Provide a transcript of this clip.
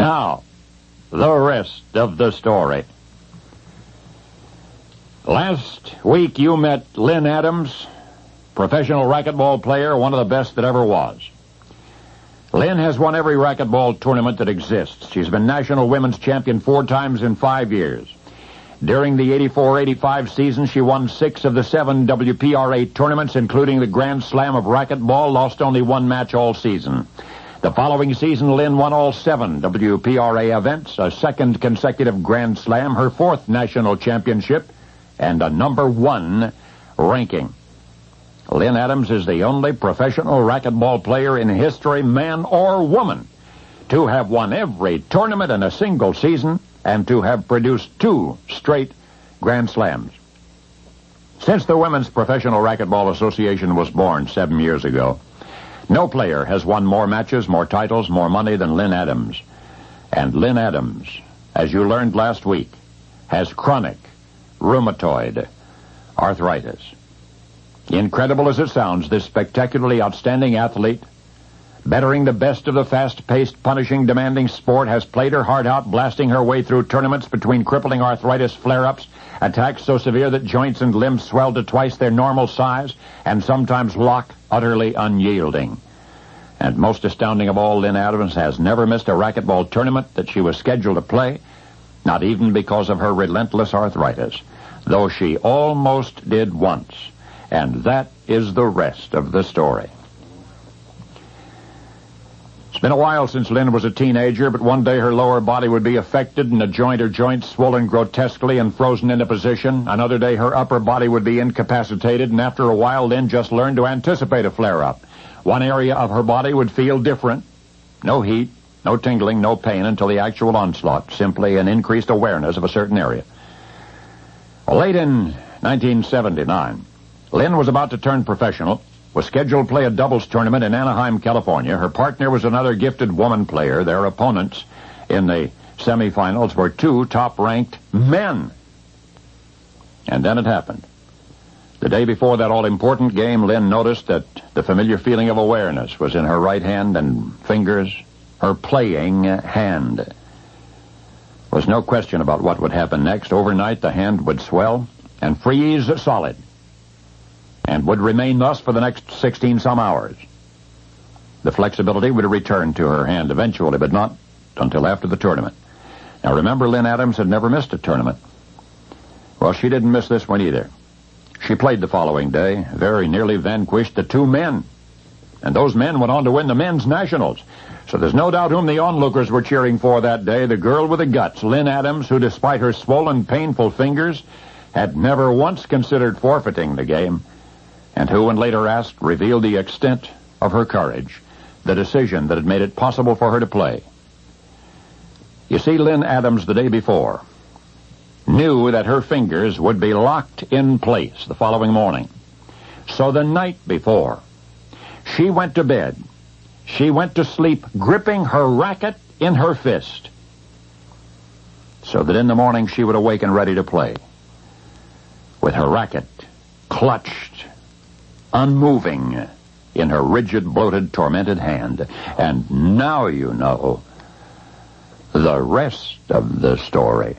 Now, the rest of the story. Last week you met Lynn Adams, professional racquetball player, one of the best that ever was. Lynn has won every racquetball tournament that exists. She's been national women's champion 4 times in 5 years. During the 84-85 season, she won 6 of the 7 WPRA tournaments, including the Grand Slam of racquetball, lost only 1 match all season. The following season, Lynn won all 7 WPRA events, a 2nd consecutive Grand Slam, her 4th national championship, and a number 1 ranking. Lynn Adams is the only professional racquetball player in history, man or woman, to have won every tournament in a single season and to have produced 2 straight Grand Slams. Since the Women's Professional Racquetball Association was born 7 years ago, no player has won more matches, more titles, more money than Lynn Adams. And Lynn Adams, as you learned last week, has chronic rheumatoid arthritis. Incredible as it sounds, this spectacularly outstanding athlete, bettering the best of the fast-paced, punishing, demanding sport, has played her heart out, blasting her way through tournaments between crippling arthritis flare-ups, attacks so severe that joints and limbs swell to twice their normal size, and sometimes lock, utterly unyielding. And most astounding of all, Lynn Adams has never missed a racquetball tournament that she was scheduled to play, not even because of her relentless arthritis, though she almost did once. And that is the rest of the story. It's been a while since Lynn was a teenager, but one day her lower body would be affected and a joint or joints swollen grotesquely and frozen into position. Another day her upper body would be incapacitated, and after a while Lynn just learned to anticipate a flare-up. One area of her body would feel different. No heat, no tingling, no pain until the actual onslaught, simply an increased awareness of a certain area. Late in 1979, Lynn was about to turn professional, was scheduled to play a doubles tournament in Anaheim, California. Her partner was another gifted woman player. Their opponents in the semifinals were 2 top-ranked men. And then it happened. The day before that all-important game, Lynn noticed that the familiar feeling of awareness was in her right hand and fingers, her playing hand. There was no question about what would happen next. Overnight, the hand would swell and freeze solid, and would remain thus for the next 16-some hours. The flexibility would return to her hand eventually, but not until after the tournament. Now remember, Lynn Adams had never missed a tournament. Well, she didn't miss this one either. She played the following day, very nearly vanquished the 2 men. And those men went on to win the men's nationals. So there's no doubt whom the onlookers were cheering for that day, the girl with the guts, Lynn Adams, who despite her swollen, painful fingers, had never once considered forfeiting the game, and who, when later asked, revealed the extent of her courage, the decision that had made it possible for her to play. You see, Lynn Adams, the day before, knew that her fingers would be locked in place the following morning. So the night before, she went to bed. She went to sleep gripping her racket in her fist, so that in the morning she would awaken ready to play, with her racket clutched, unmoving, in her rigid, bloated, tormented hand. And now you know the rest of the story.